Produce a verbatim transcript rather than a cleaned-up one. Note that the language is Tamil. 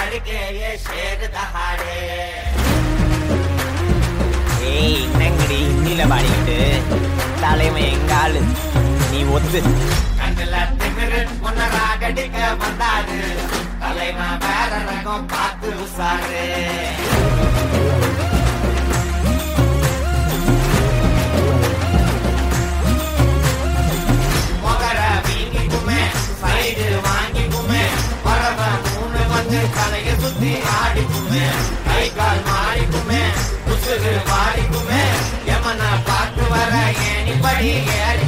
धड़के ये शेर दहाड़े ஏய் என்னங்கடி ஹிந்தியில பாடிக்கிட்டு தலைவன் எங்க ஆளு நீ ஒத்து கண்ணுல திமிரு உன்ன ராகடிக்க வந்தாரு தலைவன் வேற ரகம் பார்த்து உசாரு மொகர வீங்கிக்குமே சைடு வாங்கிக்குமே வரவ மூணு வந்து தலைய சுத்தி ஆடிக்குமே கை கால் மாறிக்குமே உசுறு மாறிக்குமே யமன பார்த்து வர ஏனிப்படி ஏறி